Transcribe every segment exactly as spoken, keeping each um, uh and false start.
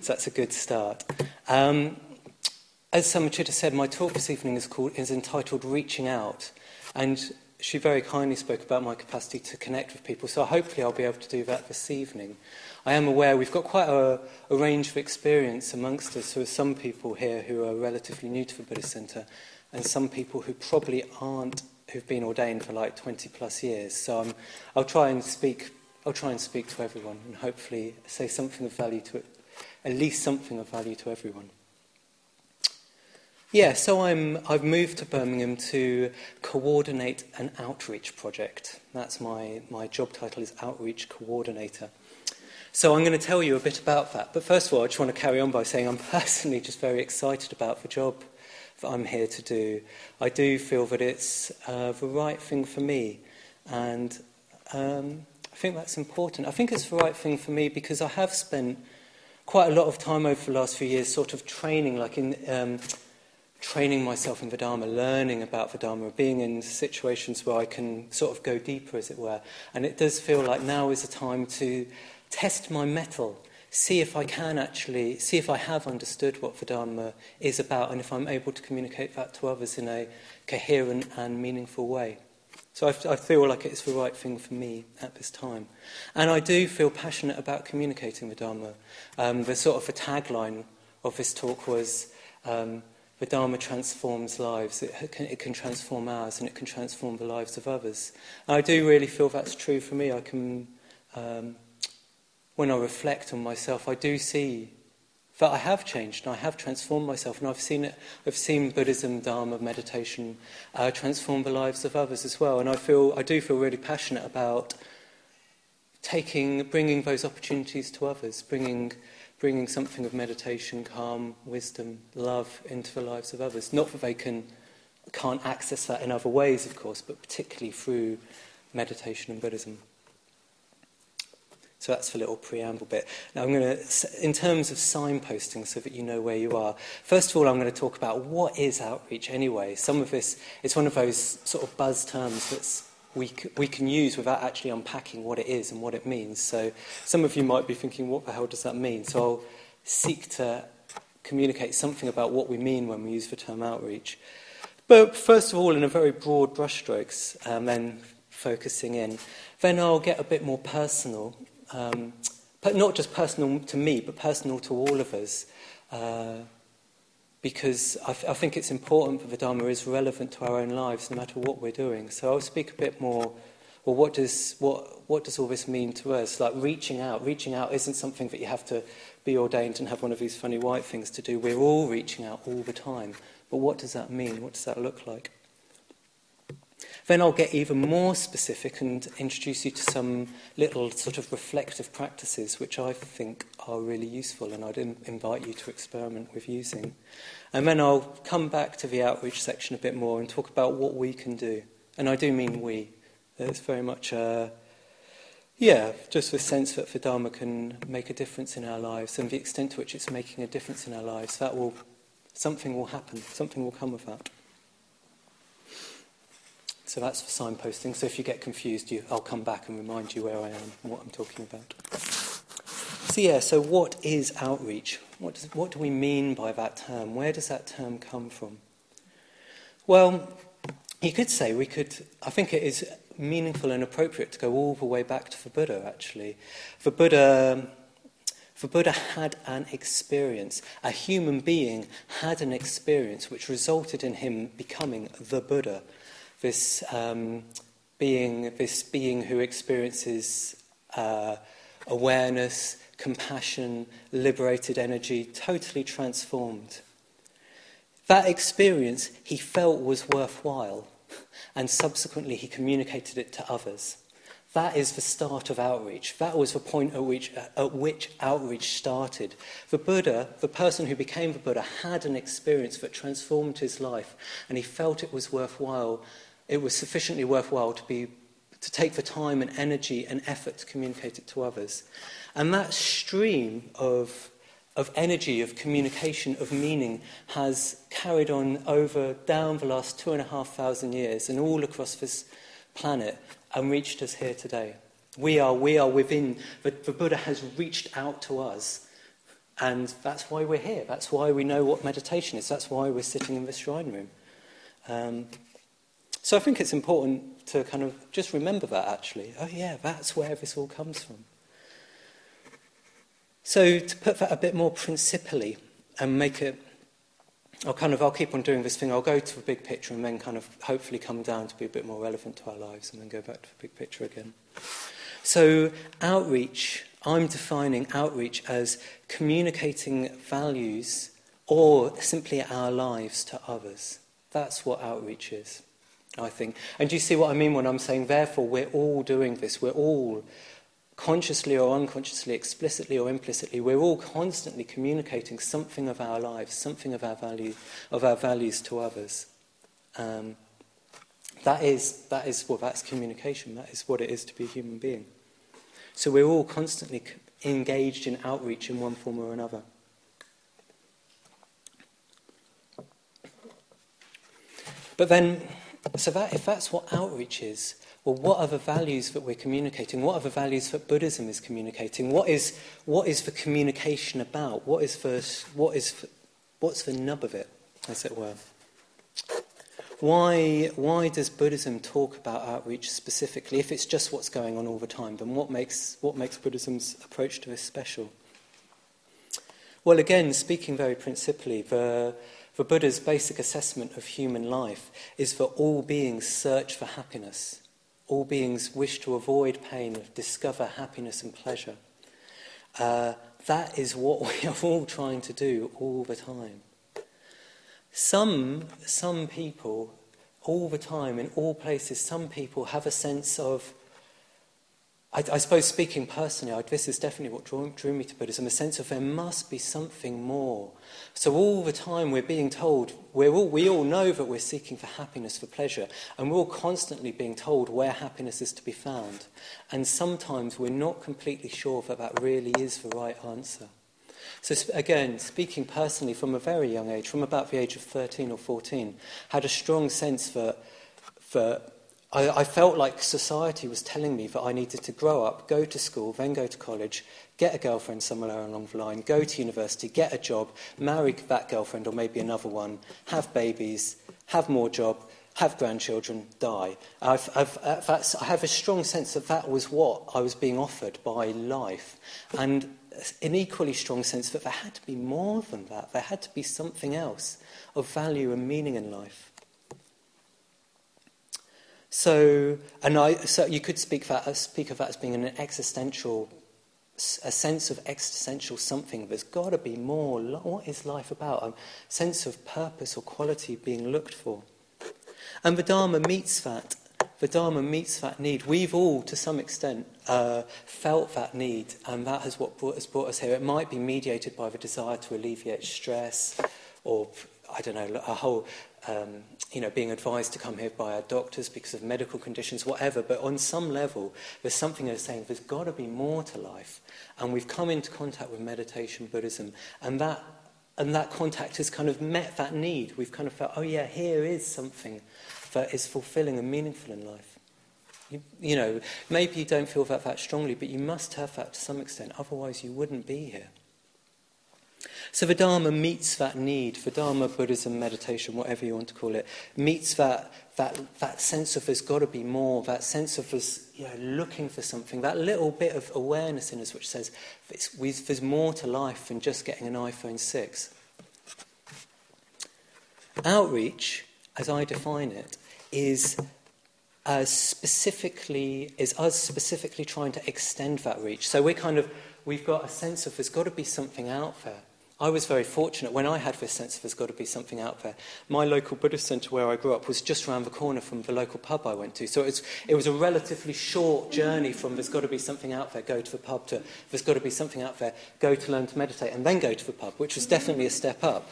So that's a good start. Um, as Samachita said, my talk this evening is called is entitled Reaching Out. And she very kindly spoke about my capacity to connect with people, so hopefully I'll be able to do that this evening. I am aware we've got quite a, a range of experience amongst us. There are some people here who are relatively new to the Buddhist Centre, and some people who probably aren't, who've been ordained for like twenty plus years. So um, I'll try and speak. I'll try and speak to everyone, and hopefully say something of value to it, at least something of value to everyone. Yeah, so I'm, I've moved to Birmingham to coordinate an outreach project. That's my, my job title is Outreach Coordinator. So I'm going to tell you a bit about that. But first of all, I just want to carry on by saying I'm personally just very excited about the job that I'm here to do. I do feel that it's uh, the right thing for me. And um, I think that's important. I think it's the right thing for me because I have spent quite a lot of time over the last few years sort of training, like in... Um, training myself in the Dharma, learning about the Dharma, being in situations where I can sort of go deeper, as it were. And it does feel like now is a time to test my mettle, see if I can actually, see if I have understood what the Dharma is about and if I'm able to communicate that to others in a coherent and meaningful way. So I, I feel like it's the right thing for me at this time. And I do feel passionate about communicating the Dharma. Um, the sort of the tagline of this talk was... Um, The Dharma transforms lives. It can, it can transform ours and it can transform the lives of others. And I do really feel that's true for me. I can, um, when I reflect on myself, I do see that I have changed and I have transformed myself. And I've seen it. I've seen Buddhism, Dharma, meditation uh, transform the lives of others as well. And I feel, I do feel really passionate about taking, bringing those opportunities to others, bringing. bringing something of meditation, calm, wisdom, love into the lives of others. Not that they can, can't access that in other ways, of course, but particularly through meditation and Buddhism. So that's the little preamble bit. Now I'm going to, in terms of signposting, so that you know where you are, first of all I'm going to talk about what is outreach anyway. Some of this, it's one of those sort of buzz terms that's We, c- we can use without actually unpacking what it is and what it means. So some of you might be thinking, what the hell does that mean? So I'll seek to communicate something about what we mean when we use the term outreach. But first of all, in a very broad brushstrokes, and um, then focusing in. Then I'll get a bit more personal, um, but not just personal to me, but personal to all of us. Uh, because I, th- I think it's important that the Dharma is relevant to our own lives, no matter what we're doing. So I'll speak a bit more, well, what does what what does all this mean to us? Like reaching out. Reaching out isn't something that you have to be ordained and have one of these funny white things to do. We're all reaching out all the time. But what does that mean? What does that look like? Then I'll get even more specific and introduce you to some little sort of reflective practices which I think are really useful and I'd in- invite you to experiment with using. And then I'll come back to the outreach section a bit more and talk about what we can do. And I do mean we. There's very much, uh, yeah, just the sense that the Dharma can make a difference in our lives and the extent to which it's making a difference in our lives. That will, something will happen, something will come of that. So that's for signposting. So if you get confused, you, I'll come back and remind you where I am and what I'm talking about. So yeah, so what is outreach? What, does, what do we mean by that term? Where does that term come from? Well, you could say we could, I think it is meaningful and appropriate to go all the way back to the Buddha, actually. The Buddha, the Buddha had an experience. A human being had an experience which resulted in him becoming the Buddha. This um, being, this being who experiences uh, awareness, compassion, liberated energy, totally transformed. That experience he felt was worthwhile, and subsequently he communicated it to others. That is the start of outreach. That was the point at which, at which outreach started. The Buddha, the person who became the Buddha, had an experience that transformed his life, and he felt it was worthwhile. It was sufficiently worthwhile to be to take the time and energy and effort to communicate it to others. And that stream of of energy, of communication, of meaning has carried on over down the last two and a half thousand years and all across this planet and reached us here today. We are we are within, the, the Buddha has reached out to us And that's why we're here. That's why we know what meditation is. That's why we're sitting in the shrine room. Um, so I think it's important to kind of just remember that, actually. Oh, yeah, that's where this all comes from. So to put that a bit more principally and make it, I'll kind of, I'll keep on doing this thing. I'll go to the big picture and then kind of hopefully come down to be a bit more relevant to our lives and then go back to the big picture again. So outreach, I'm defining outreach as communicating values or simply our lives to others. That's what outreach is, I think. And do you see what I mean when I'm saying, therefore, we're all doing this. We're all, consciously or unconsciously, explicitly or implicitly, we're all constantly communicating something of our lives, something of our value, of our values to others. Um, that is, that is, well, that's communication. That is what it is to be a human being. So we're all constantly engaged in outreach in one form or another. But then, so that if that's what outreach is, well, what are the values that we're communicating? What are the values that Buddhism is communicating? What is what is the communication about? What is the what is the, what's the nub of it, as it were? Why why does Buddhism talk about outreach specifically? If it's just what's going on all the time, then what makes what makes Buddhism's approach to this special? Well, again, speaking very principally, the the Buddha's basic assessment of human life is that all beings search for happiness. All beings wish to avoid pain, discover happiness and pleasure. Uh, that is what we are all trying to do all the time. Some, some people, all the time, in all places, some people have a sense of, I, I suppose speaking personally, I, this is definitely what drew, drew me to Buddhism, a sense of there must be something more. So all the time we're being told, we're all, we all know that we're seeking for happiness, for pleasure, and we're all constantly being told where happiness is to be found. And sometimes we're not completely sure that that really is the right answer. So again, speaking personally from a very young age, from about the age of thirteen or fourteen, had a strong sense that, that I, I felt like society was telling me that I needed to grow up, go to school, then go to college, get a girlfriend somewhere along the line, go to university, get a job, marry that girlfriend or maybe another one, have babies, have more job, have grandchildren, die. I've, I've, uh, that's, I have a strong sense that that was what I was being offered by life. And an equally strong sense that there had to be more than that. There had to be something else of value and meaning in life. So, and I, so you could speak, that, speak of that as being an existential, a sense of existential something. There's got to be more. What is life about? A sense of purpose or quality being looked for. And the Dharma meets that. The Dharma meets that need. We've all, to some extent, uh, felt that need, and that is what brought, has brought us here. It might be mediated by the desire to alleviate stress, or, I don't know, a whole, um, you know, being advised to come here by our doctors because of medical conditions, whatever. But on some level, there's something that's saying there's got to be more to life. And we've come into contact with meditation, Buddhism, and that and that contact has kind of met that need. We've kind of felt, oh yeah, here is something that is fulfilling and meaningful in life. You, you know, maybe you don't feel that that strongly, but you must have that to some extent, otherwise you wouldn't be here. So the Dharma meets that need. The Dharma, Buddhism, meditation, whatever you want to call it, meets that that that sense of there's got to be more, that sense of us, you know, looking for something, that little bit of awareness in us which says it's, there's more to life than just getting an iPhone six. Outreach, as I define it, is as specifically is us specifically trying to extend that reach. So we're kind of we've got a sense of there's got to be something out there. I was very fortunate when I had this sense of there's got to be something out there. My local Buddhist centre where I grew up was just around the corner from the local pub I went to. So it's, it was a relatively short journey from there's got to be something out there, go to the pub, to there's got to be something out there, go to learn to meditate, and then go to the pub, which was definitely a step up.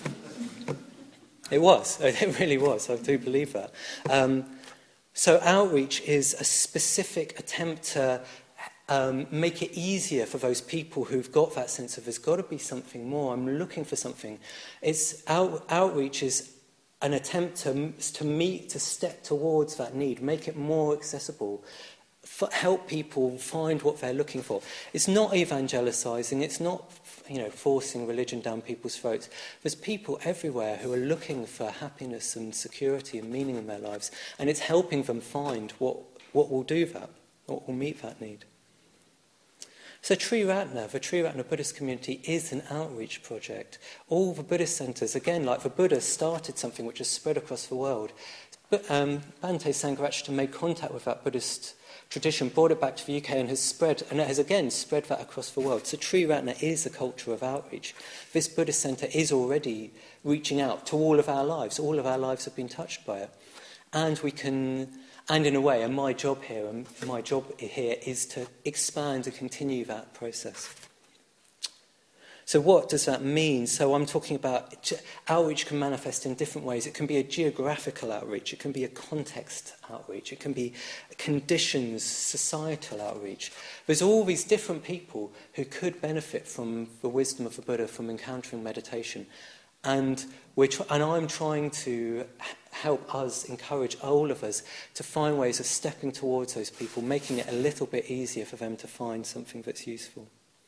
It was. It really was. I do believe that. Um, so outreach is a specific attempt to um, make it easier for those people who've got that sense of there's got to be something more. I'm looking for something. It's out, outreach is an attempt to to meet, to step towards that need, make it more accessible, f- help people find what they're looking for. It's not evangelicizing. It's not you know, forcing religion down people's throats. There's people everywhere who are looking for happiness and security and meaning in their lives, and it's helping them find what, what will do that, what will meet that need. So Triratna, the Triratna Buddhist community, is an outreach project. All the Buddhist centres, again, like the Buddha started something which has spread across the world. But um, Bhante Sangharakshita made contact with that Buddhist tradition, brought it back to the U K and has spread, and it has again spread that across the world. So Triratna is a culture of outreach. This Buddhist centre is already reaching out to all of our lives. All of our lives have been touched by it. And we can, and in a way, and my job here, and my job here is to expand and continue that process. So what does that mean? So I'm talking about outreach can manifest in different ways. It can be a geographical outreach. It can be a context outreach. It can be conditions, societal outreach. There's all these different people who could benefit from the wisdom of the Buddha, from encountering meditation. And, we're tr- and I'm trying to help us, encourage all of us to find ways of stepping towards those people, making it a little bit easier for them to find something that's useful.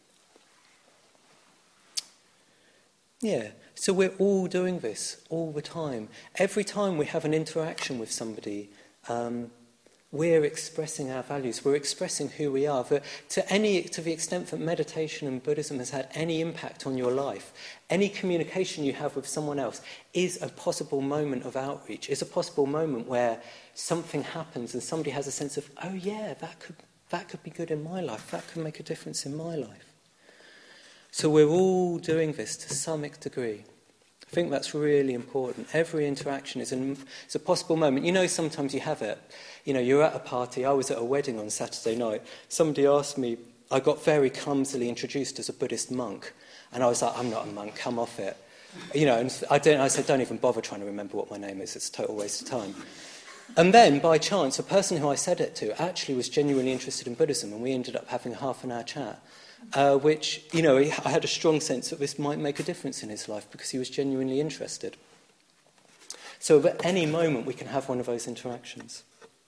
Yeah, so we're all doing this all the time. Every time we have an interaction with somebody, um, we're expressing our values. We're expressing who we are. But to any, to the extent that meditation and Buddhism has had any impact on your life, any communication you have with someone else is a possible moment of outreach. Is a possible moment where something happens and somebody has a sense of, oh yeah, that could that could be good in my life. That could make a difference in my life. So we're all doing this to some degree. I think that's really important. Every interaction is, an, is a possible moment. You know, sometimes you have it. You know, you're at a party. I was at a wedding on Saturday night. Somebody asked me, I got very clumsily introduced as a Buddhist monk. And I was like, I'm not a monk, come off it. You know, and I, don't, I said, don't even bother trying to remember what my name is. It's a total waste of time. And then, by chance, a person who I said it to actually was genuinely interested in Buddhism, and we ended up having a half an hour chat. Uh, which, you know, I had a strong sense that this might make a difference in his life because he was genuinely interested. So at any moment we can have one of those interactions.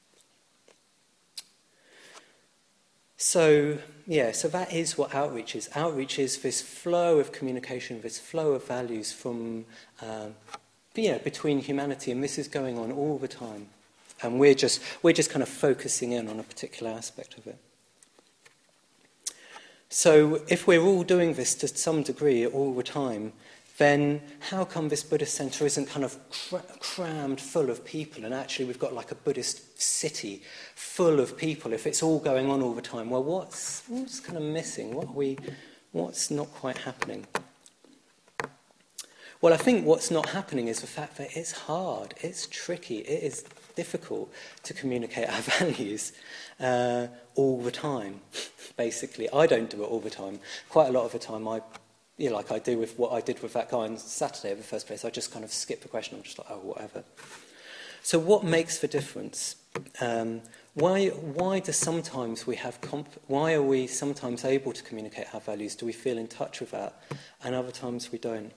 So, yeah, so that is what outreach is. Outreach is this flow of communication, this flow of values from, um, you know, between humanity, and this is going on all the time. And we're just, we're just kind of focusing in on a particular aspect of it. So if we're all doing this to some degree all the time, then how come this Buddhist centre isn't kind of cr- crammed full of people, and actually we've got like a Buddhist city full of people if it's all going on all the time? Well, what's, what's kind of missing? What are we, what's not quite happening? Well, I think what's not happening is the fact that it's hard, it's tricky, it is difficult to communicate our values uh, all the time, basically. I don't do it all the time. Quite a lot of the time, I, you know, like I do with what I did with that guy on Saturday in the first place, I just kind of skip the question. I'm just like, oh, whatever. So what makes the difference? Um, why, why do sometimes we have, comp- why are we sometimes able to communicate our values? Do we feel in touch with that? And other times we don't.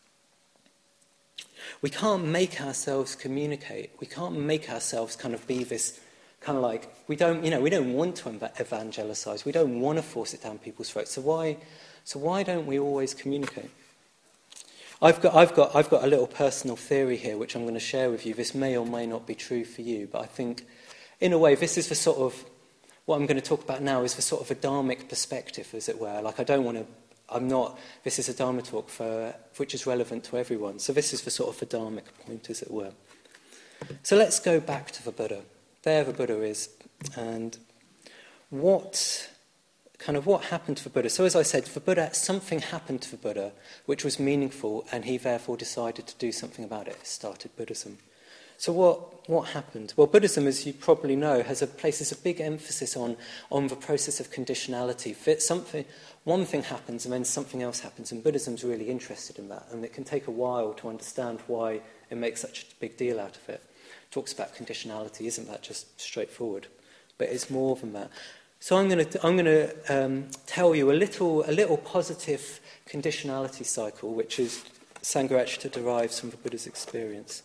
We can't make ourselves communicate. We can't make ourselves kind of be this kind of like, we don't, you know, we don't want to evangelise. We don't want to force it down people's throats. So why, so why don't we always communicate? I've got, I've got, I've got a little personal theory here, which I'm going to share with you. This may or may not be true for you, but I think, in a way, this is the sort of, what I'm going to talk about now is the sort of a dharmic perspective, as it were. Like, I don't want to, I'm not, this is a Dharma talk for, which is relevant to everyone. So this is the sort of a dharmic point, as it were. So let's go back to the Buddha. There the Buddha is. And what, kind of what happened to the Buddha? So as I said, for Buddha, something happened to the Buddha which was meaningful, and he therefore decided to do something about it. It started Buddhism. So what, what happened? Well, Buddhism, as you probably know, has a places a big emphasis on, on the process of conditionality. Fit something, one thing happens and then something else happens, and Buddhism's really interested in that, and it can take a while to understand why it makes such a big deal out of it. It talks about conditionality, isn't that just straightforward? But it's more than that. So I'm going to I'm going to um, tell you a little a little positive conditionality cycle, which is Sangharakshita derives from the Buddha's experience.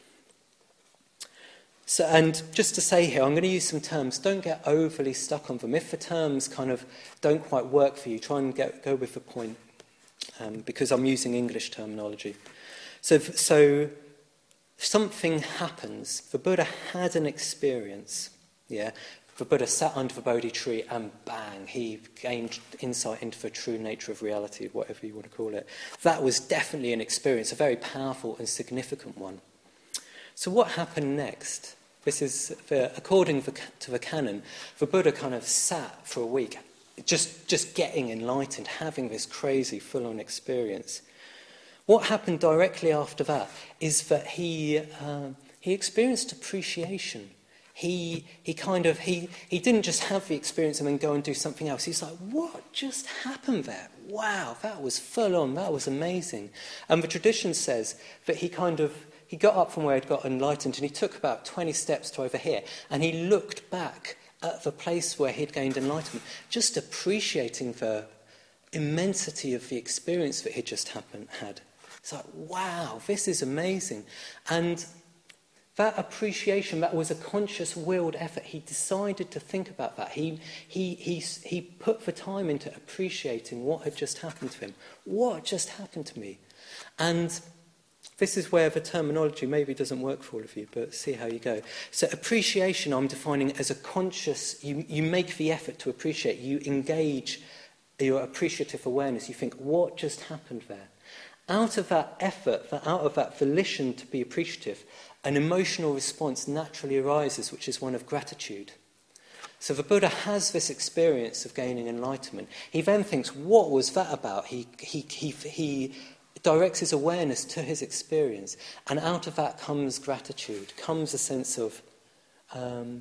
So, and just to say here, I'm going to use some terms. Don't get overly stuck on them. If the terms kind of don't quite work for you, try and get, go with the point. um, because I'm using English terminology. So, so something happens. The Buddha had an experience, yeah. The Buddha sat under the Bodhi tree and bang, he gained insight into the true nature of reality, whatever you want to call it. That was definitely an experience, a very powerful and significant one. So what happened next? This is, the, according to the canon, the Buddha kind of sat for a week, just, just getting enlightened, having this crazy full-on experience. What happened directly after that is that he, uh, he experienced appreciation. He he kind of, he, he didn't just have the experience and then go and do something else. He's like, what just happened there? Wow, that was full on, that was amazing. And the tradition says that he kind of, he got up from where he'd got enlightened and he took about twenty steps to over here and he looked back at the place where he'd gained enlightenment, just appreciating the immensity of the experience that he'd just happened, had. It's like, wow, this is amazing. And that appreciation, that was a conscious willed effort. He decided to think about that. He, he, he, he put the time into appreciating what had just happened to him. What just happened to me? And this is where the terminology maybe doesn't work for all of you, but see how you go. So appreciation I'm defining as a conscious, you, you make the effort to appreciate. You engage your appreciative awareness. You think, what just happened there? Out of that effort, out of that volition to be appreciative, an emotional response naturally arises, which is one of gratitude. So the Buddha has this experience of gaining enlightenment. He then thinks, what was that about? He, he, he, he directs his awareness to his experience. And out of that comes gratitude, comes a sense of, um,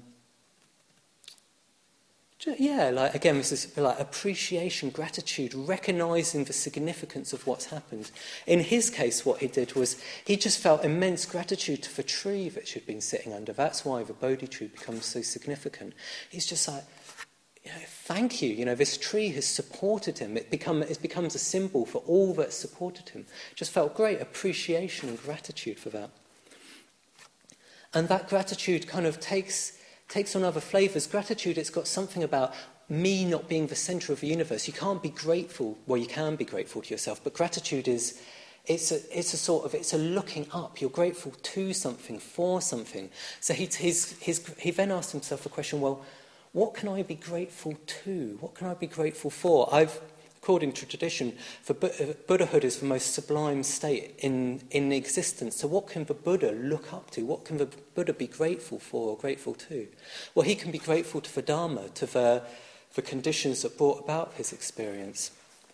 yeah, like again, this is like appreciation, gratitude, recognising the significance of what's happened. In his case, what he did was he just felt immense gratitude to the tree that she'd been sitting under. That's why the Bodhi tree becomes so significant. He's just like, you know, thank you. You know, this tree has supported him. It become it becomes a symbol for all that supported him. Just felt great appreciation and gratitude for that. And that gratitude kind of takes. takes on other flavours. Gratitude, it's got something about me not being the centre of the universe. You can't be grateful, well, you can be grateful to yourself, but gratitude is, it's a, it's a sort of, it's a looking up. You're grateful to something, for something. So he, his, his, he then asked himself the question, well, what can I be grateful to? What can I be grateful for? I've, according to tradition, for Buddhahood is the most sublime state in, in existence. So what can the Buddha look up to? What can the Buddha be grateful for or grateful to? Well, he can be grateful to the Dharma, to the, the conditions that brought about his experience.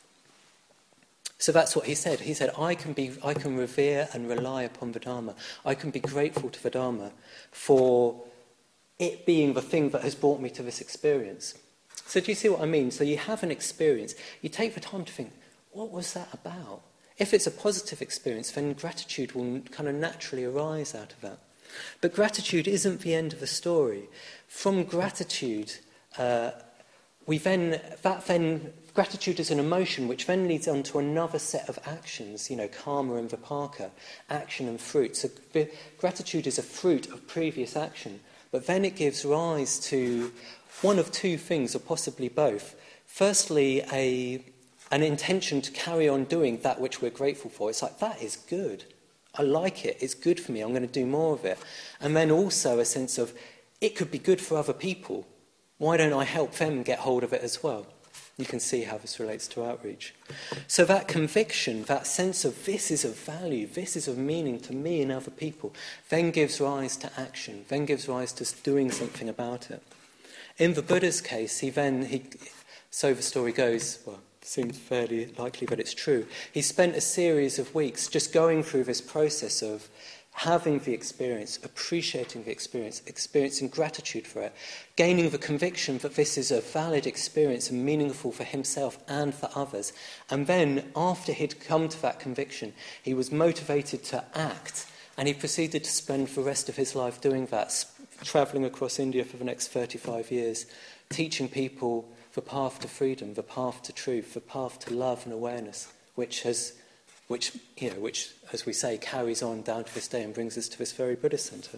So that's what he said. He said, I can be, I can revere and rely upon the Dharma. I can be grateful to the Dharma for it being the thing that has brought me to this experience. So do you see what I mean? So you have an experience. You take the time to think, what was that about? If it's a positive experience, then gratitude will kind of naturally arise out of that. But gratitude isn't the end of the story. From gratitude, uh, we then, that then, gratitude is an emotion which then leads on to another set of actions, you know, karma and vipaka, action and fruit. So gratitude is a fruit of previous action, but then it gives rise to one of two things, or possibly both. Firstly, a an intention to carry on doing that which we're grateful for. It's like, that is good. I like it. It's good for me. I'm going to do more of it. And then also a sense of, it could be good for other people. Why don't I help them get hold of it as well? You can see how this relates to outreach. So that conviction, that sense of this is of value, this is of meaning to me and other people, then gives rise to action, then gives rise to doing something about it. In the Buddha's case, he then, he, so the story goes, well, it seems fairly likely that it's true, he spent a series of weeks just going through this process of having the experience, appreciating the experience, experiencing gratitude for it, gaining the conviction that this is a valid experience and meaningful for himself and for others. And then, after he'd come to that conviction, he was motivated to act, and he proceeded to spend the rest of his life doing that, travelling across India for the next thirty-five years, teaching people the path to freedom, the path to truth, the path to love and awareness, which has, which you know, which, as we say, carries on down to this day and brings us to this very Buddhist centre.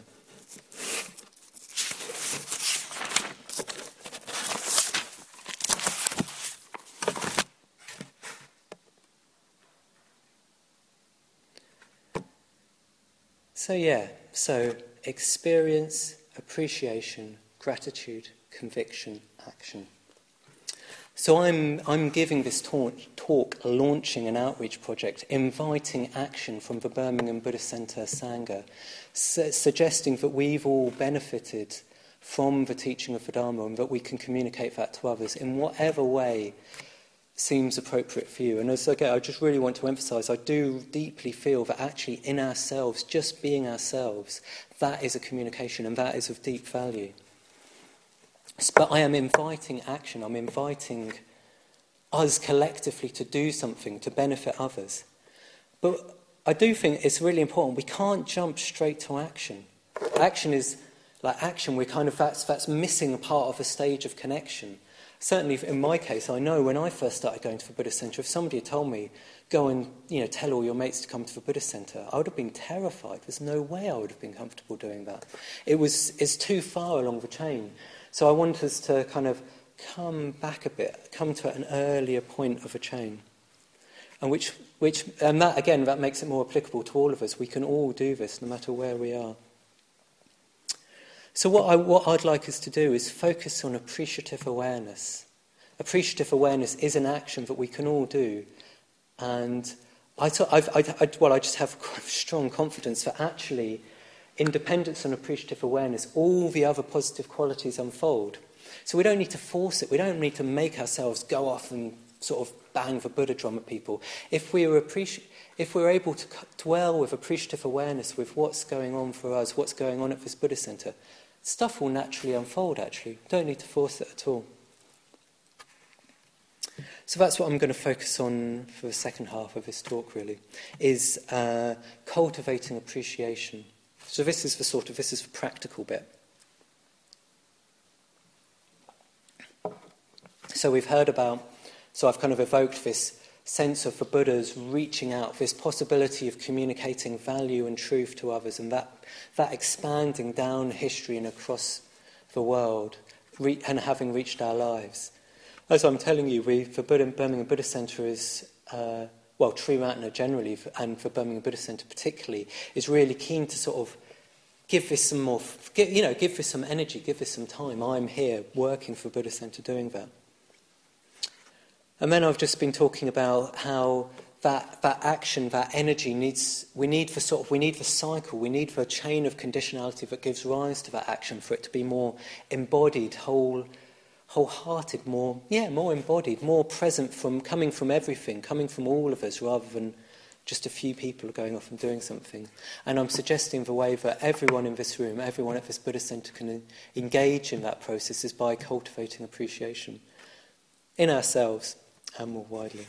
So yeah, so experience, appreciation, gratitude, conviction, action. So I'm I'm giving this talk, talk launching an outreach project, inviting action from the Birmingham Buddhist Centre Sangha, su- suggesting that we've all benefited from the teaching of the Dharma and that we can communicate that to others in whatever way seems appropriate for you. And as again, I just really want to emphasise, I do deeply feel that actually in ourselves, just being ourselves, that is a communication and that is of deep value. But I am inviting action, I'm inviting us collectively to do something to benefit others. But I do think it's really important, we can't jump straight to action. Action is, like action, we're kind of, that's, that's missing a part of a stage of connection. Certainly in my case, I know when I first started going to the Buddhist Centre, if somebody had told me, go and you know tell all your mates to come to the Buddhist Centre, I would have been terrified. There's no way I would have been comfortable doing that. It was it's too far along the chain. So I want us to kind of come back a bit, come to an earlier point of a chain. And which, which, and that, again, that makes it more applicable to all of us. We can all do this, no matter where we are. So what, I, what I'd like us to do is focus on appreciative awareness. Appreciative awareness is an action that we can all do. And I, I've, I, I, well, I just have strong confidence that actually independence and appreciative awareness, all the other positive qualities unfold. So we don't need to force it. We don't need to make ourselves go off and sort of bang the Buddha drum at people. If we were appreci- if we're able to dwell with appreciative awareness with what's going on for us, what's going on at this Buddhist Centre, stuff will naturally unfold, actually. Don't need to force it at all. So that's what I'm going to focus on for the second half of this talk, really, is uh, cultivating appreciation. So this is the sort of, this is the practical bit. So we've heard about, so I've kind of evoked this sense of the Buddhas reaching out, this possibility of communicating value and truth to others, and that, that expanding down history and across the world, re- and having reached our lives. As I'm telling you, we, for Buddha, Birmingham Buddhist Centre is... Uh, well, Triratna generally, and for Birmingham Buddhist Centre particularly, is really keen to sort of give this some more, you know, give this some energy, give this some time. I'm here working for Buddhist Centre doing that. And then I've just been talking about how that that action, that energy needs, we need the sort of, we need the cycle, we need the chain of conditionality that gives rise to that action for it to be more embodied, whole. wholehearted, more, yeah, more embodied, more present, from coming from everything, coming from all of us, rather than just a few people going off and doing something. And I'm suggesting the way that everyone in this room, everyone at this Buddhist Centre can engage in that process is by cultivating appreciation in ourselves and more widely.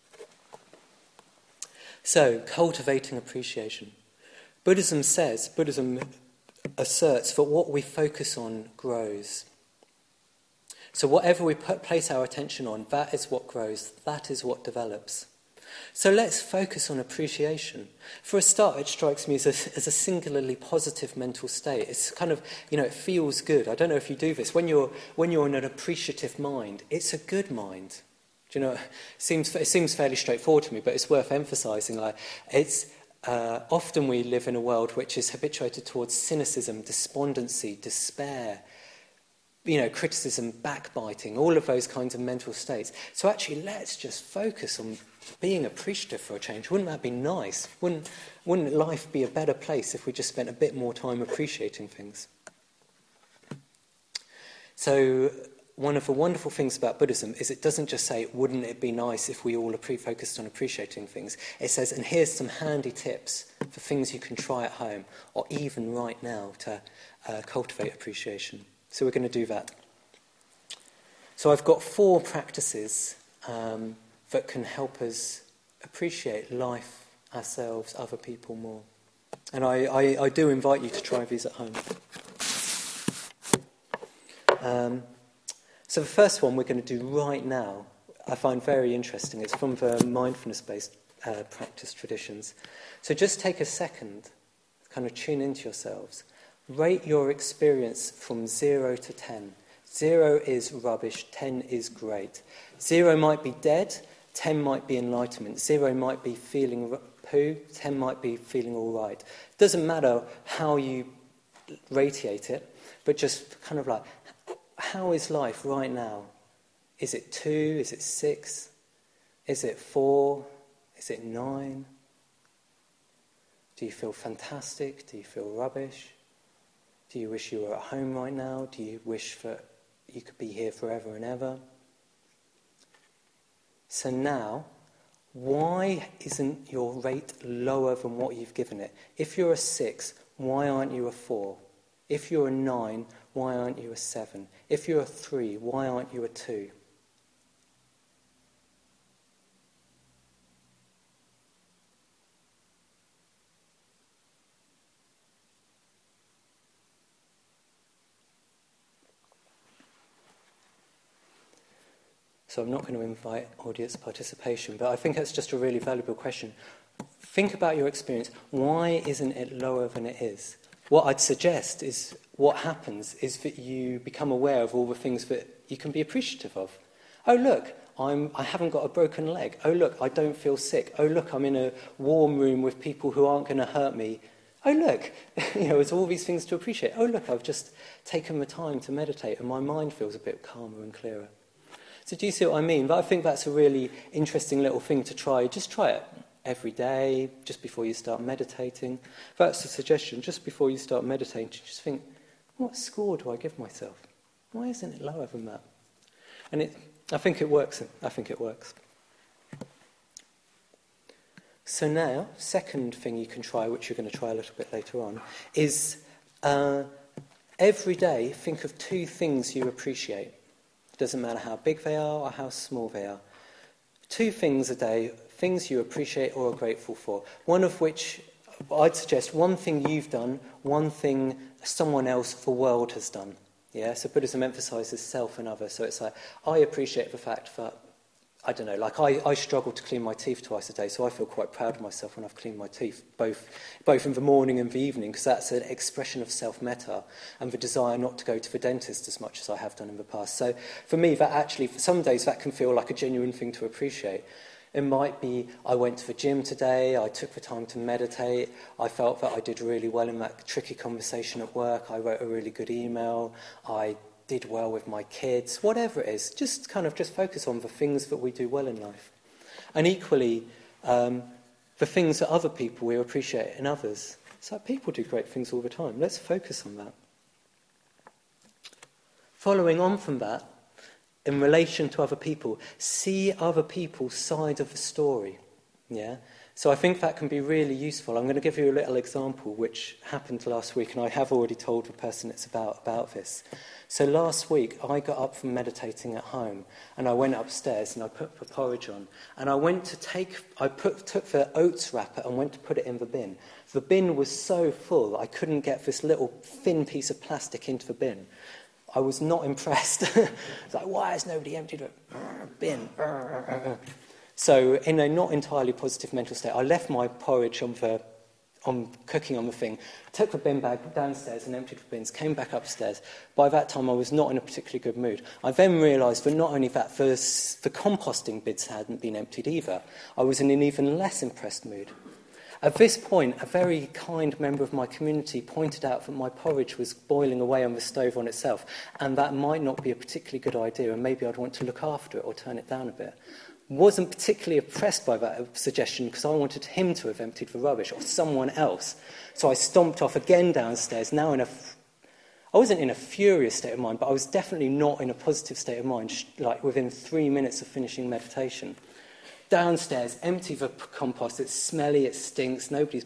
So, cultivating appreciation. Buddhism says, Buddhism asserts that what we focus on grows. So whatever we put, place our attention on, that is what grows, that is what develops. So let's focus on appreciation. For a start, it strikes me as a, as a singularly positive mental state. It's kind of, you know, it feels good. I don't know if you do this. When you're when you're in an appreciative mind, it's a good mind. Do you know, it seems, it seems fairly straightforward to me, but it's worth emphasising. Like, it's uh, often we live in a world which is habituated towards cynicism, despondency, despair, you know, criticism, backbiting, all of those kinds of mental states. So actually, let's just focus on being appreciative for a change. Wouldn't that be nice? Wouldn't, wouldn't life be a better place if we just spent a bit more time appreciating things? So one of the wonderful things about Buddhism is it doesn't just say, wouldn't it be nice if we all focused on appreciating things? It says, and here's some handy tips for things you can try at home, or even right now, to uh, cultivate appreciation. So we're going to do that. So I've got four practices um, that can help us appreciate life, ourselves, other people more. And I, I, I do invite you to try these at home. Um, so the first one we're going to do right now, I find very interesting. It's from the mindfulness-based uh, practice traditions. So just take a second, kind of tune into yourselves. Rate your experience from zero to ten. Zero is rubbish, ten is great. Zero might be dead, ten might be enlightenment. Zero might be feeling poo, ten might be feeling all right. Doesn't matter how you radiate it, but just kind of like, how is life right now? Is it two? Is it six? Is it four? Is it nine? Do you feel fantastic? Do you feel rubbish? Do you wish you were at home right now? Do you wish that you could be here forever and ever? So now, why isn't your rate lower than what you've given it? If you're a six, why aren't you a four? If you're a nine, why aren't you a seven? If you're a three, why aren't you a two? So I'm not going to invite audience participation, but I think that's just a really valuable question. Think about your experience. Why isn't it lower than it is? What I'd suggest is what happens is that you become aware of all the things that you can be appreciative of. Oh, look, I'm, I haven't got a broken leg. Oh, look, I don't feel sick. Oh, look, I'm in a warm room with people who aren't going to hurt me. Oh, look, you know, there's all these things to appreciate. Oh, look, I've just taken the time to meditate and my mind feels a bit calmer and clearer. So do you see what I mean? But I think that's a really interesting little thing to try. Just try it every day, just before you start meditating. That's a suggestion. Just before you start meditating, just think, what score do I give myself? Why isn't it lower than that? And it, I think it works. I think it works. So now, second thing you can try, which you're going to try a little bit later on, is uh, every day think of two things you appreciate. Doesn't matter how big they are or how small they are. Two things a day, things you appreciate or are grateful for. One of which, I'd suggest, one thing you've done, one thing someone else, the world has done. Yeah, so Buddhism emphasises self and other. So it's like, I appreciate the fact that, I don't know, like I, I struggle to clean my teeth twice a day, so I feel quite proud of myself when I've cleaned my teeth, both both in the morning and the evening, because that's an expression of self-metta and the desire not to go to the dentist as much as I have done in the past. So for me, that actually, for some days, that can feel like a genuine thing to appreciate. It might be, I went to the gym today, I took the time to meditate, I felt that I did really well in that tricky conversation at work, I wrote a really good email, I did well with my kids, whatever it is, just kind of just focus on the things that we do well in life. And equally, um, the things that other people we appreciate in others. So people do great things all the time. Let's focus on that. Following on from that, in relation to other people, see other people's side of the story. Yeah? So I think that can be really useful. I'm going to give you a little example which happened last week, and I have already told the person it's about about this. So last week, I got up from meditating at home, and I went upstairs and I put the porridge on, and I went to take, I put, took the oats wrapper and went to put it in the bin. The bin was so full, I couldn't get this little thin piece of plastic into the bin. I was not impressed. It's like, why has nobody emptied the bin? So in a not entirely positive mental state, I left my porridge on the on cooking on the thing, took the bin bag downstairs and emptied the bins, came back upstairs. By that time, I was not in a particularly good mood. I then realised that not only that, the, the composting bins hadn't been emptied either. I was in an even less impressed mood. At this point, a very kind member of my community pointed out that my porridge was boiling away on the stove on itself, and that might not be a particularly good idea, and maybe I'd want to look after it or turn it down a bit. Wasn't particularly impressed by that suggestion because I wanted him to have emptied the rubbish or someone else. So I stomped off again downstairs, now in a... F- I wasn't in a furious state of mind, but I was definitely not in a positive state of mind, sh- like within three minutes of finishing meditation. Downstairs, empty the p- compost, it's smelly, it stinks, nobody's...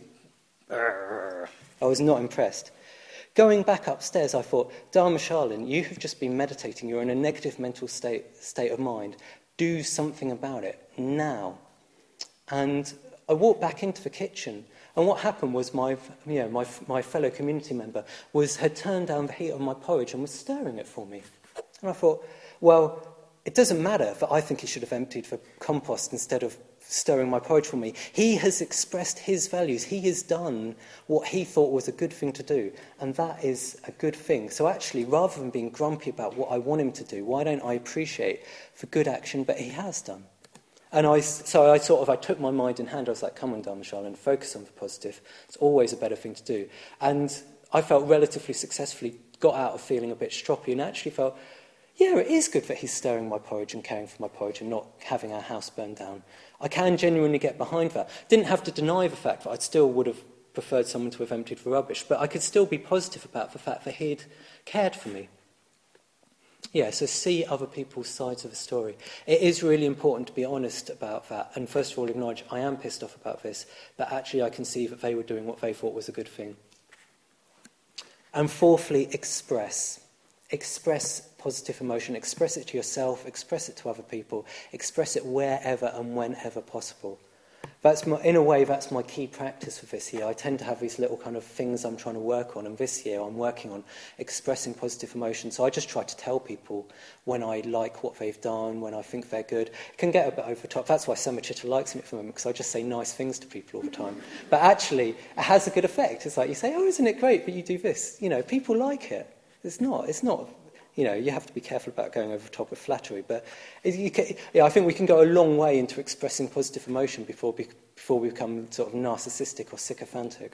I was not impressed. Going back upstairs, I thought, Dharma Shalin, you have just been meditating, you're in a negative mental state state of mind. Do something about it now. And I walked back into the kitchen, and what happened was my, you know, my my fellow community member was had turned down the heat of my porridge and was stirring it for me. And I thought, well, it doesn't matter that I think he should have emptied the compost instead of stirring my porridge for me. He has expressed his values. He has done what he thought was a good thing to do, and that is a good thing. So actually, rather than being grumpy about what I want him to do, why don't I appreciate the good action that he has done? And I, so I sort of, I took my mind in hand. I was like, come on, Dharma Shala, and focus on the positive. It's always a better thing to do. And I felt relatively successfully, got out of feeling a bit stroppy, and actually felt, yeah, it is good that he's stirring my porridge and caring for my porridge and not having our house burned down. I can genuinely get behind that. Didn't have to deny the fact that I still would have preferred someone to have emptied the rubbish, but I could still be positive about the fact that he'd cared for me. Yeah, so see other people's sides of the story. It is really important to be honest about that, and first of all acknowledge, I am pissed off about this, but actually I can see that they were doing what they thought was a good thing. And fourthly, express. Express positive emotion. Express it to yourself, express it to other people, express it wherever and whenever possible. That's my, in a way, that's my key practice for this year. I tend to have these little kind of things I'm trying to work on, and this year I'm working on expressing positive emotion. So I just try to tell people when I like what they've done, when I think they're good. It can get a bit over the top. That's why Samachitta likes me at the moment, because I just say nice things to people all the time. But actually, it has a good effect. It's like you say, oh, isn't it great that you do this? You know, people like it. It's not, it's not... You know, you have to be careful about going over the top with flattery, but you can, yeah, I think we can go a long way into expressing positive emotion before be, before we become sort of narcissistic or sycophantic.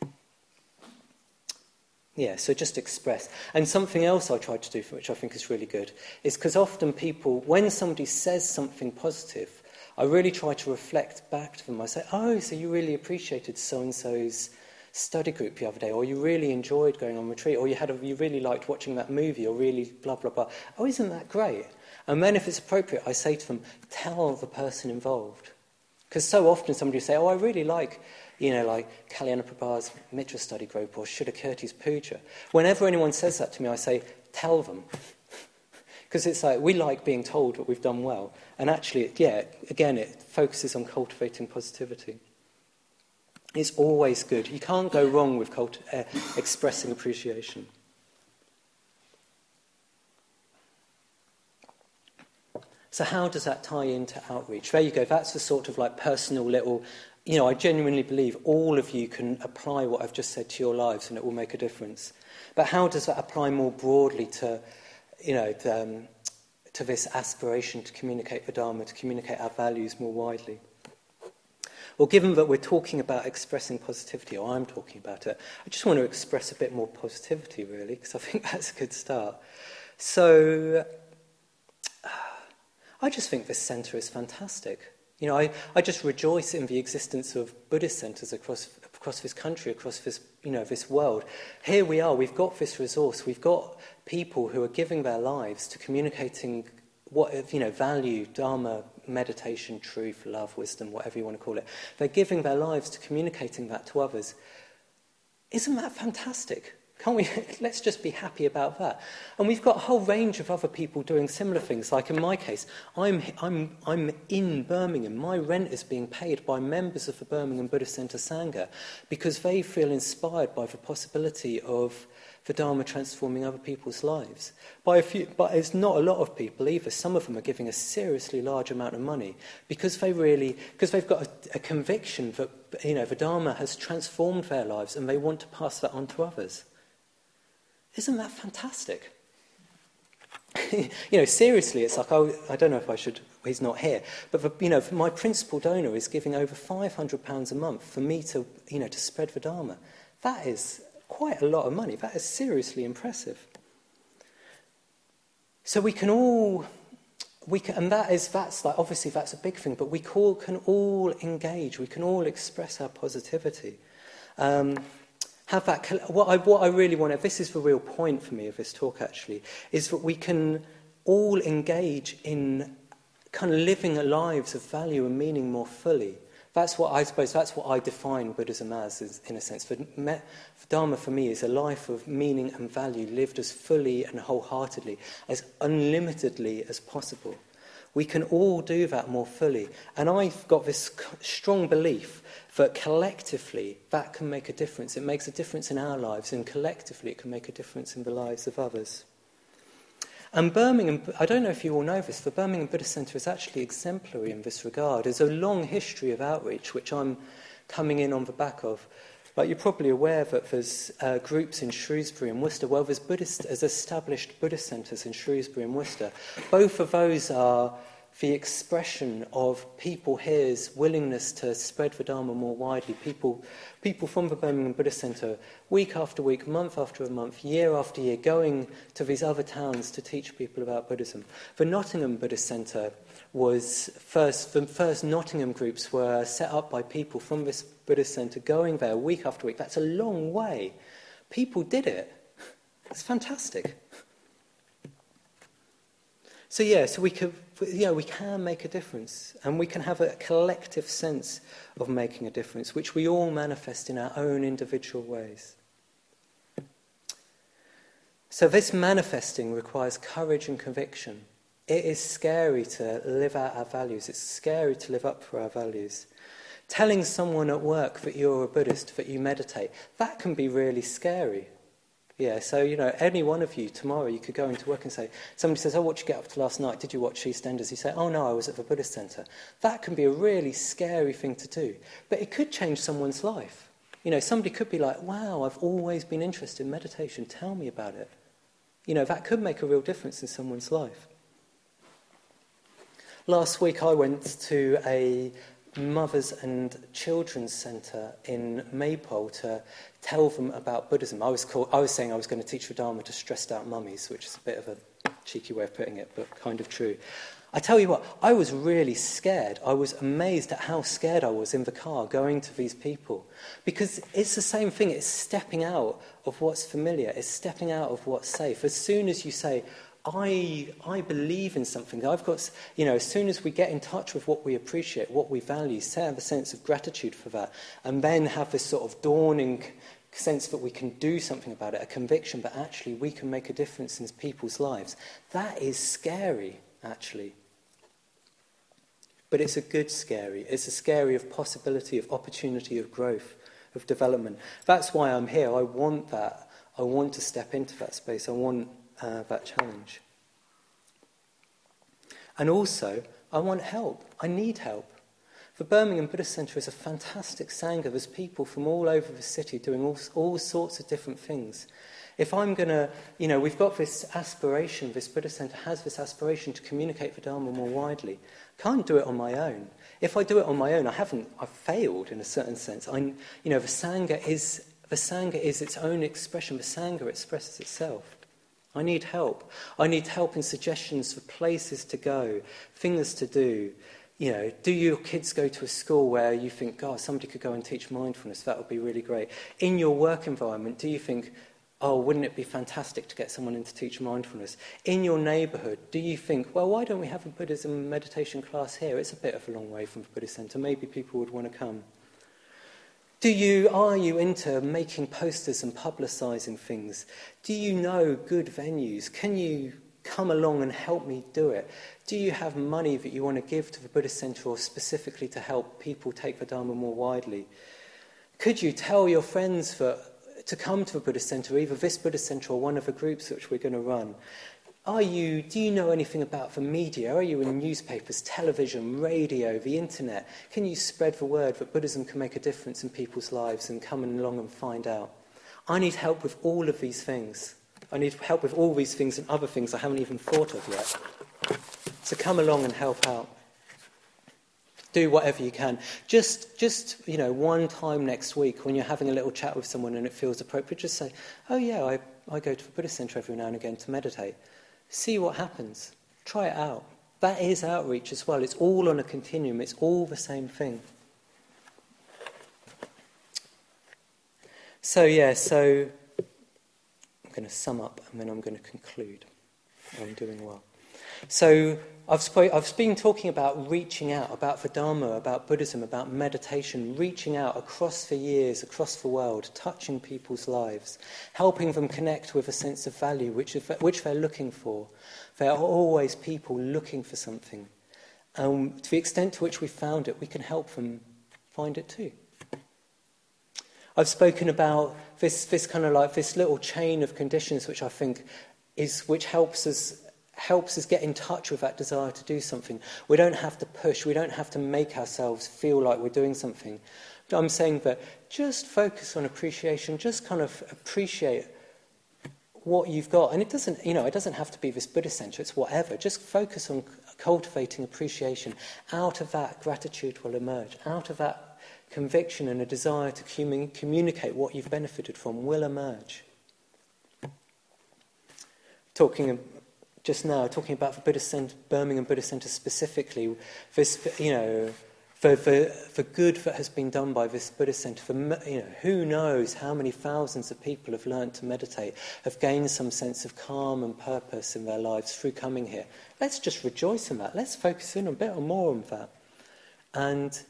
Yeah, so just express. And something else I try to do, which I think is really good, is because often people, when somebody says something positive, I really try to reflect back to them. I say, oh, so you really appreciated so-and-so's study group the other day, or you really enjoyed going on retreat, or you had a, you really liked watching that movie, or really blah, blah, blah. Oh, isn't that great? And then if it's appropriate, I say to them, tell the person involved. Because so often somebody will say, oh, I really like, you know, like Kalyana Prabhu's Mitra study group, or Shuddha Kirti's puja. Whenever anyone says that to me, I say, tell them. Because it's like, we like being told that we've done well. And actually, yeah, again, it focuses on cultivating positivity. It's always good. You can't go wrong with cult- uh, expressing appreciation. So how does that tie into outreach? There you go. That's the sort of like personal little, you know, I genuinely believe all of you can apply what I've just said to your lives and it will make a difference. But how does that apply more broadly to, you know, the, um, to this aspiration to communicate the Dharma, to communicate our values more widely? Well, given that we're talking about expressing positivity, or I'm talking about it, I just want to express a bit more positivity, really, because I think that's a good start. So, I just think this centre is fantastic. You know, I, I just rejoice in the existence of Buddhist centres across across this country, across this, you know, this world. Here we are, we've got this resource, we've got people who are giving their lives to communicating what, you know, value, Dharma, meditation, truth, love, wisdom, whatever you want to call it. They're giving their lives to communicating that to others. Isn't that fantastic? Can't we? Let's just be happy about that. And we've got a whole range of other people doing similar things. Like in my case, I'm I'm I'm in Birmingham. My rent is being paid by members of the Birmingham Buddhist Centre Sangha because they feel inspired by the possibility of the Dharma transforming other people's lives. By a few, but it's not a lot of people either. Some of them are giving a seriously large amount of money because they really, because they've got a, a conviction that, you know, the Dharma has transformed their lives and they want to pass that on to others. Isn't that fantastic? You know, seriously, it's like, oh, I don't know if I should, he's not here, but, the, you know, my principal donor is giving over five hundred pounds a month for me to, you know, to spread the Dharma. That is quite a lot of money. That is seriously impressive. So we can all, we can, and that is, that's like, obviously that's a big thing, but we all, can all engage, we can all express our positivity. Um, have that, what I, what I really want to, this is the real point for me of this talk actually, is that we can all engage in kind of living our lives of value and meaning more fully. That's what I suppose, that's what I define Buddhism as, is, in a sense. For, me, for Dharma for me is a life of meaning and value lived as fully and wholeheartedly, as unlimitedly as possible. We can all do that more fully. And I've got this strong belief that collectively that can make a difference. It makes a difference in our lives, and collectively it can make a difference in the lives of others. And Birmingham, I don't know if you all know this, the Birmingham Buddhist Centre is actually exemplary in this regard. There's a long history of outreach, which I'm coming in on the back of. Like, you're probably aware that there's uh, groups in Shrewsbury and Worcester. Well, there's Buddhist, there's established Buddhist centres in Shrewsbury and Worcester. Both of those are the expression of people here's willingness to spread the Dharma more widely. People, people from the Birmingham Buddhist Centre, week after week, month after month, year after year, going to these other towns to teach people about Buddhism. The Nottingham Buddhist Centre was first, the first Nottingham groups were set up by people from this Buddhist Centre going there week after week. That's a long way. People did it. It's fantastic. So yeah, so we could, yeah, we can make a difference, and we can have a collective sense of making a difference, which we all manifest in our own individual ways. So this manifesting requires courage and conviction. It is scary to live out our values. It's scary to live up for our values. Telling someone at work that you're a Buddhist, that you meditate, that can be really scary. Yeah, so, you know, any one of you, tomorrow, you could go into work and say, somebody says, oh, what did you get up to last night? Did you watch EastEnders? You say, oh, no, I was at the Buddhist Centre. That can be a really scary thing to do. But it could change someone's life. You know, somebody could be like, wow, I've always been interested in meditation. Tell me about it. You know, that could make a real difference in someone's life. Last week, I went to a mothers and children's centre in Maypole to tell them about Buddhism. I was called, I was saying I was going to teach the Dharma to stressed out mummies, which is a bit of a cheeky way of putting it, but kind of true. I tell you what, I was really scared. I was amazed at how scared I was in the car going to these people. Because it's the same thing, it's stepping out of what's familiar, it's stepping out of what's safe. As soon as you say, I I believe in something. I've got, you know, as soon as we get in touch with what we appreciate, what we value, have a sense of gratitude for that, and then have this sort of dawning sense that we can do something about it, a conviction that actually we can make a difference in people's lives. That is scary, actually. But it's a good scary. It's a scary of possibility, of opportunity, of growth, of development. That's why I'm here. I want that. I want to step into that space. I want Uh, that challenge. And also, I want help. I need help. The Birmingham Buddhist Centre is a fantastic sangha. There's people from all over the city doing all, all sorts of different things. If I'm going to, you know, we've got this aspiration, this Buddhist Centre has this aspiration to communicate the Dharma more widely. I can't do it on my own. If I do it on my own, I haven't, I've failed in a certain sense. I, you know, the sangha is, the sangha is its own expression. The sangha expresses itself. I need help. I need help in suggestions for places to go, things to do. You know, do your kids go to a school where you think, God, somebody could go and teach mindfulness? That would be really great. In your work environment, do you think, oh, wouldn't it be fantastic to get someone in to teach mindfulness? In your neighbourhood, do you think, well, why don't we have a Buddhism meditation class here? It's a bit of a long way from the Buddhist Centre. Maybe people would want to come. Do you, are you into making posters and publicising things? Do you know good venues? Can you come along and help me do it? Do you have money that you want to give to the Buddhist Centre or specifically to help people take the Dharma more widely? Could you tell your friends that, to come to the Buddhist Centre, either this Buddhist Centre or one of the groups which we're going to run? Are you, do you know anything about the media? Are you in newspapers, television, radio, the internet? Can you spread the word that Buddhism can make a difference in people's lives and come along and find out? I need help with all of these things. I need help with all these things and other things I haven't even thought of yet. So come along and help out. Do whatever you can. Just, just you know, one time next week when you're having a little chat with someone and it feels appropriate, just say, oh yeah, I, I go to the Buddhist Centre every now and again to meditate. See what happens. Try it out. That is outreach as well. It's all on a continuum. It's all the same thing. So, yeah, so I'm going to sum up and then I'm going to conclude. I'm doing well. So I've, sp- I've been talking about reaching out, about the Dharma, about Buddhism, about meditation, reaching out across the years, across the world, touching people's lives, helping them connect with a sense of value which, which they're looking for. There are always people looking for something. Um, to the extent to which we found it, we can help them find it too. I've spoken about this, this kind of like this little chain of conditions which I think is, which helps us helps us get in touch with that desire to do something. We don't have to push, we don't have to make ourselves feel like we're doing something. But I'm saying that just focus on appreciation, just kind of appreciate what you've got. And it doesn't, you know, it doesn't have to be this Buddhist centre, it's whatever. Just focus on cultivating appreciation. Out of that, gratitude will emerge. Out of that, conviction and a desire to commun- communicate what you've benefited from will emerge. Talking just now, talking about the Buddhist Center, Birmingham Buddhist Centre specifically, this, you know, for, for, for good that has been done by this Buddhist Centre, for, you know, who knows how many thousands of people have learnt to meditate, have gained some sense of calm and purpose in their lives through coming here. Let's just rejoice in that. Let's focus in a bit more on that. And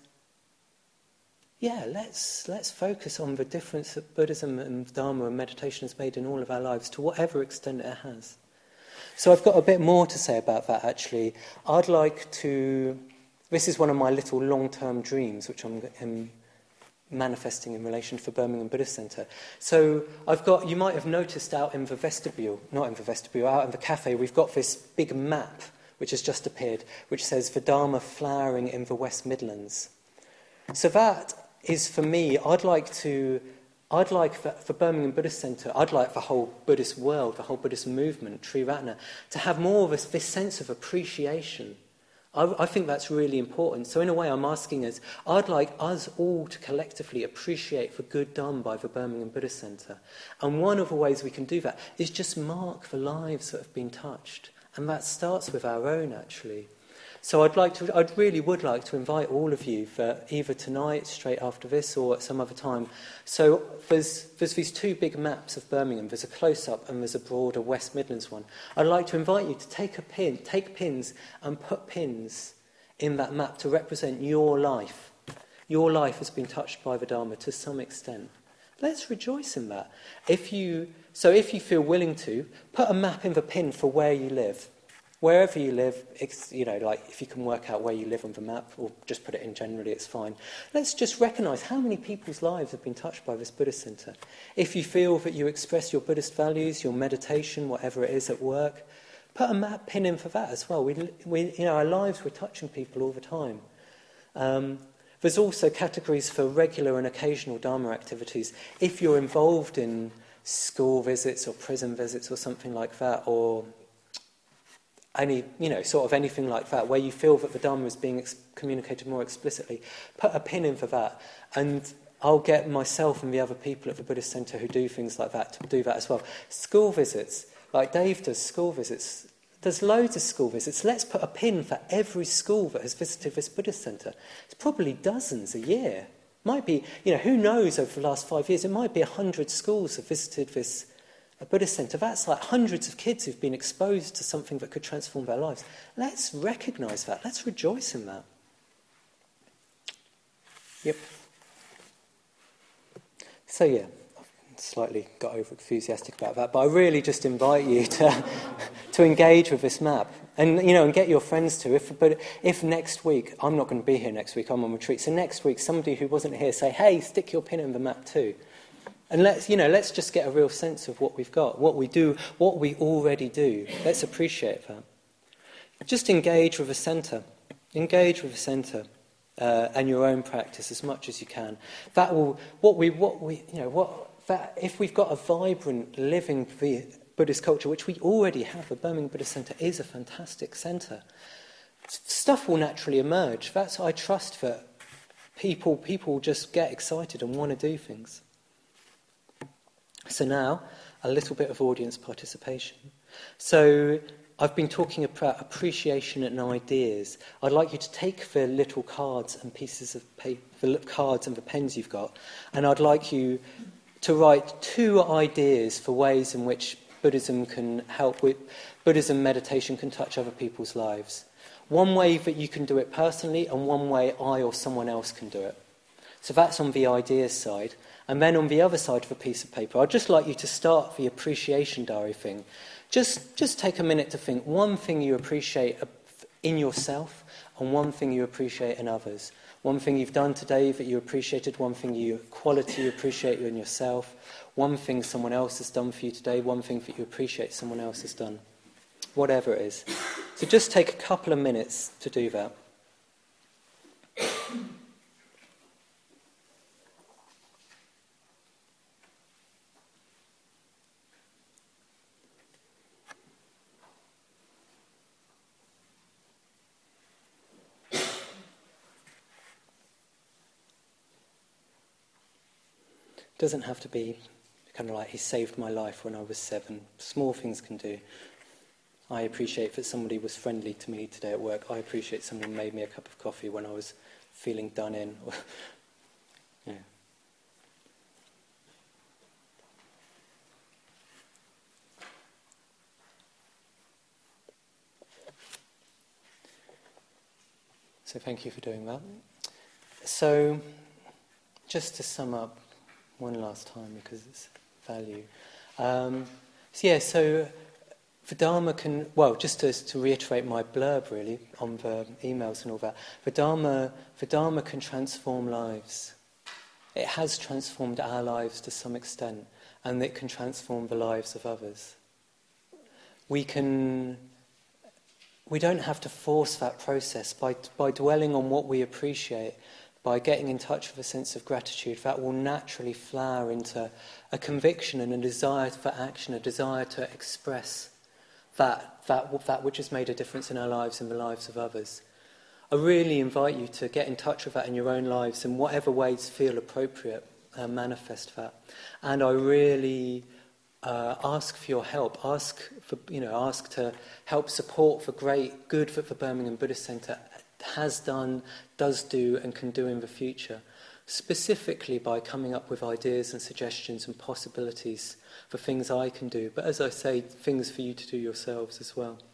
yeah, let's let's focus on the difference that Buddhism and Dharma and meditation has made in all of our lives, to whatever extent it has. So I've got a bit more to say about that, actually. I'd like to... This is one of my little long-term dreams, which I'm, I'm manifesting in relation to the Birmingham Buddhist Centre. So I've got... You might have noticed out in the vestibule, not in the vestibule, out in the cafe, we've got this big map, which has just appeared, which says the Dharma flowering in the West Midlands. So that is, for me, I'd like to, I'd like for, for Birmingham Buddhist Centre, I'd like the whole Buddhist world, the whole Buddhist movement, Triratna, to have more of this, this sense of appreciation. I, I think that's really important. So in a way, I'm asking us, I'd like us all to collectively appreciate the good done by the Birmingham Buddhist Centre. And one of the ways we can do that is just mark the lives that have been touched. And that starts with our own, actually. So I'd like to, I'd really would like to invite all of you for either tonight, straight after this, or at some other time. So there's, there's these two big maps of Birmingham. There's a close-up and there's a broader West Midlands one. I'd like to invite you to take a pin, take pins and put pins in that map to represent your life. Your life has been touched by the Dharma to some extent. Let's rejoice in that. If you, so if you feel willing to, put a map in the pin for where you live. Wherever you live, it's, you know, like if you can work out where you live on the map, or just put it in generally, it's fine. Let's just recognise how many people's lives have been touched by this Buddhist Centre. If you feel that you express your Buddhist values, your meditation, whatever it is at work, put a map pin in for that as well. We, we, you know, our lives, we're touching people all the time. Um, there's also categories for regular and occasional Dharma activities. If you're involved in school visits or prison visits or something like that, or any, you know, sort of anything like that, where you feel that the Dharma is being ex- communicated more explicitly, put a pin in for that. And I'll get myself and the other people at the Buddhist Centre who do things like that to do that as well. School visits, like Dave does school visits. There's loads of school visits. Let's put a pin for every school that has visited this Buddhist Centre. It's probably dozens a year. Might be, you know, who knows over the last five years, it might be a hundred schools have visited this a Buddhist Centre. That's like hundreds of kids who've been exposed to something that could transform their lives. Let's recognise that. Let's rejoice in that. Yep. So yeah, I've slightly got over enthusiastic about that, but I really just invite you to to engage with this map, and you know, and get your friends to. If but if next week, I'm not going to be here next week. I'm on retreat. So next week, somebody who wasn't here, say, hey, stick your pin in the map too. And let's, you know, let's just get a real sense of what we've got, what we do, what we already do. Let's appreciate that. Just engage with the centre. Engage with the centre uh, and your own practice as much as you can. That will, what we, what we, you know, what that if we've got a vibrant, living Buddhist culture, which we already have, the Birmingham Buddhist Centre is a fantastic centre. Stuff will naturally emerge. That's I trust that people, people just get excited and want to do things. So now, a little bit of audience participation. So I've been talking about appreciation and ideas. I'd like you to take the little cards and pieces of paper, the cards and the pens you've got, and I'd like you to write two ideas for ways in which Buddhism can help with, Buddhism meditation can touch other people's lives. One way that you can do it personally, and one way I or someone else can do it. So that's on the ideas side. And then on the other side of a piece of paper, I'd just like you to start the appreciation diary thing. Just, just take a minute to think one thing you appreciate in yourself and one thing you appreciate in others. One thing you've done today that you appreciated, one thing you quality you appreciate in yourself, one thing someone else has done for you today, one thing that you appreciate someone else has done. Whatever it is. So just take a couple of minutes to do that. It doesn't have to be kind of like he saved my life when I was seven. Small things can do. I appreciate that somebody was friendly to me today at work. I appreciate someone made me a cup of coffee when I was feeling done in. Yeah. So thank you for doing that. So, just to sum up one last time, because it's value. Um, so yeah, so the Dharma can, well, just to, to reiterate my blurb really on the emails and all that, the Dharma, the Dharma can transform lives. It has transformed our lives to some extent, and it can transform the lives of others. We can, we don't have to force that process by by dwelling on what we appreciate, by getting in touch with a sense of gratitude. That will naturally flower into a conviction and a desire for action, a desire to express that that that which has made a difference in our lives and the lives of others. I really invite you to get in touch with that in your own lives in whatever ways feel appropriate, uh, manifest that. And I really uh, ask for your help. Ask for you know ask to help support the great good that the Birmingham Buddhist Centre has done, does do, and can do in the future. Specifically by coming up with ideas and suggestions and possibilities for things I can do, but as I say, things for you to do yourselves as well.